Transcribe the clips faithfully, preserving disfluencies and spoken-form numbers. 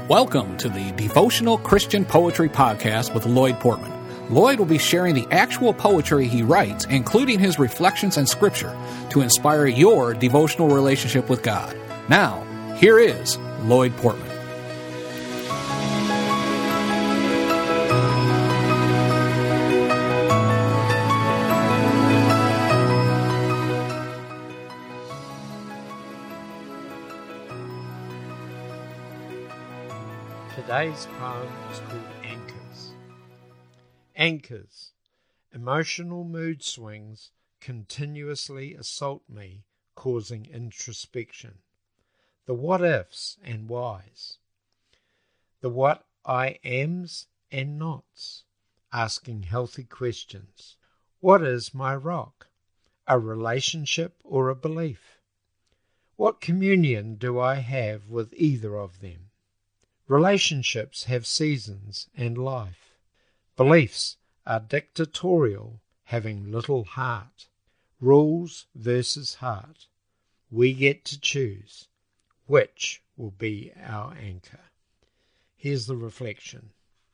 Welcome to the Devotional Christian Poetry Podcast with Lloyd Portman. Lloyd will be sharing the actual poetry he writes, including his reflections and scripture, to inspire your devotional relationship with God. Now, here is Lloyd Portman. Today's poem is called Anchors. Anchors. Emotional mood swings continuously assault me, causing introspection. The what-ifs and whys. The what I ams and nots, asking healthy questions. What is my rock? A relationship or a belief? What communion do I have with either of them? Relationships have seasons and life. Beliefs are dictatorial, having little heart. Rules versus heart. We get to choose which will be our anchor. Here's the reflection.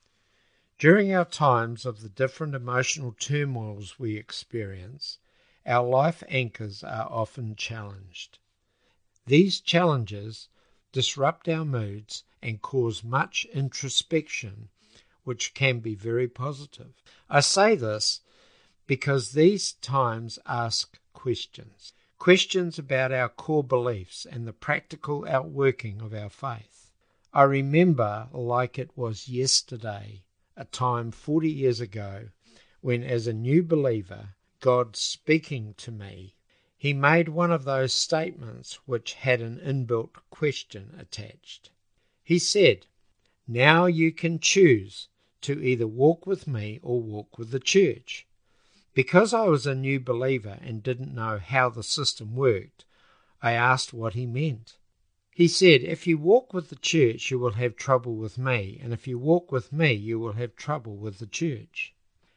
During our times of the different emotional turmoils we experience, our life anchors are often challenged. These challenges disrupt our moods and cause much introspection, which can be very positive. I say this because these times ask questions. Questions about our core beliefs and the practical outworking of our faith. I remember, like it was yesterday, a time forty years ago, when as a new believer, God speaking to me, He made one of those statements which had an inbuilt question attached. He said, "Now you can choose to either walk with me or walk with the church." Because I was a new believer and didn't know how the system worked, I asked what he meant. He said, "If you walk with the church, you will have trouble with me, and if you walk with me, you will have trouble with the church."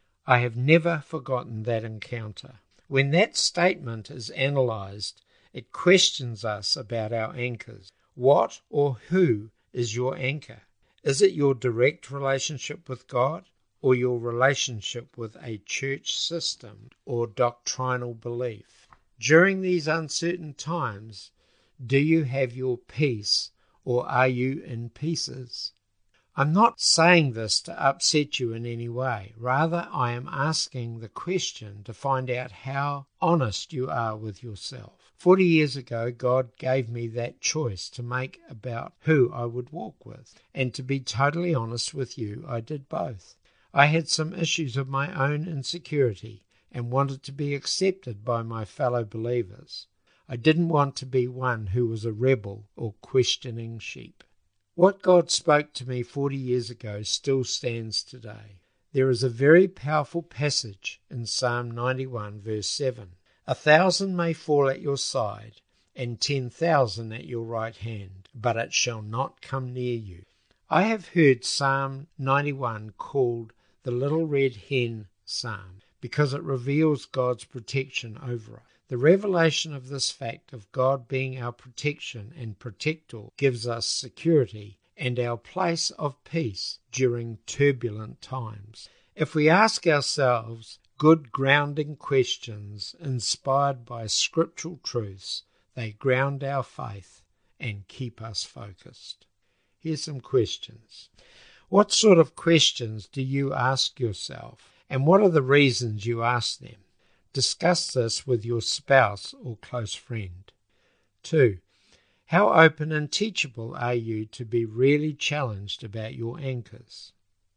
I have never forgotten that encounter. When that statement is analysed, it questions us about our anchors. What or who is your anchor? Is it your direct relationship with God, or your relationship with a church system or doctrinal belief? During these uncertain times, do you have your peace, or are you in pieces? I'm not saying this to upset you in any way. Rather, I am asking the question to find out how honest you are with yourself. Forty years ago, God gave me that choice to make about who I would walk with. And to be totally honest with you, I did both. I had some issues of my own insecurity and wanted to be accepted by my fellow believers. I didn't want to be one who was a rebel or questioning sheep. What God spoke to me forty years ago still stands today. There is a very powerful passage in Psalm ninety-one, verse seven. A thousand may fall at your side, and ten thousand at your right hand, but it shall not come near you. I have heard Psalm ninety-one called the Little Red Hen Psalm, because it reveals God's protection over us. The revelation of this fact of God being our protection and protector gives us security and our place of peace during turbulent times. If we ask ourselves good grounding questions inspired by scriptural truths, they ground our faith and keep us focused. Here's some questions. What sort of questions do you ask yourself, and what are the reasons you ask them? Discuss this with your spouse or close friend. Two, how open and teachable are you to be really challenged about your anchors?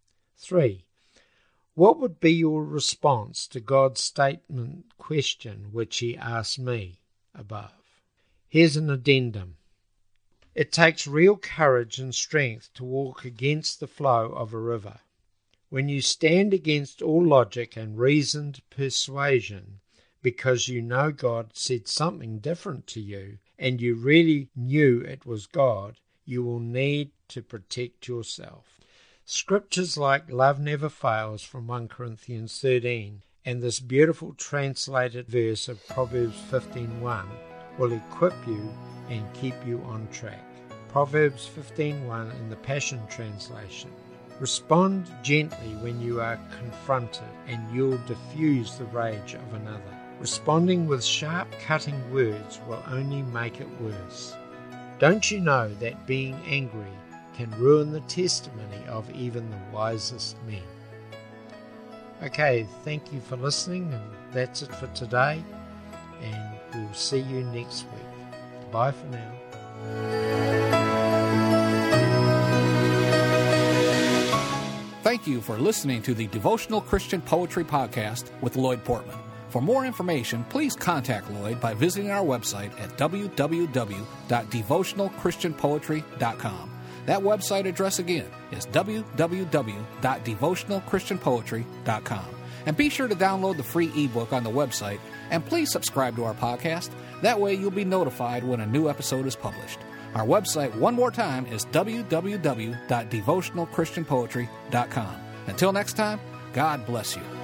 Three, what would be your response to God's statement question which He asked me above? Here's an addendum. It takes real courage and strength to walk against the flow of a river. When you stand against all logic and reasoned persuasion because you know God said something different to you and you really knew it was God, you will need to protect yourself. Scriptures like love never fails from First Corinthians thirteen and this beautiful translated verse of Proverbs fifteen one will equip you and keep you on track. Proverbs fifteen one in the Passion Translation. Respond gently when you are confronted, and you'll diffuse the rage of another. Responding with sharp, cutting words will only make it worse. Don't you know that being angry can ruin the testimony of even the wisest men? Okay, thank you for listening, and that's it for today, and we'll see you next week. Bye for now. Thank you for listening to the Devotional Christian Poetry Podcast with Lloyd Portman. For more information, please contact Lloyd by visiting our website at w w w dot devotional christian poetry dot com. That website address again is w w w dot devotional christian poetry dot com. And be sure to download the free ebook on the website, and please subscribe to our podcast. That way you'll be notified when a new episode is published. Our website, one more time, is w w w dot devotional christian poetry dot com. Until next time, God bless you.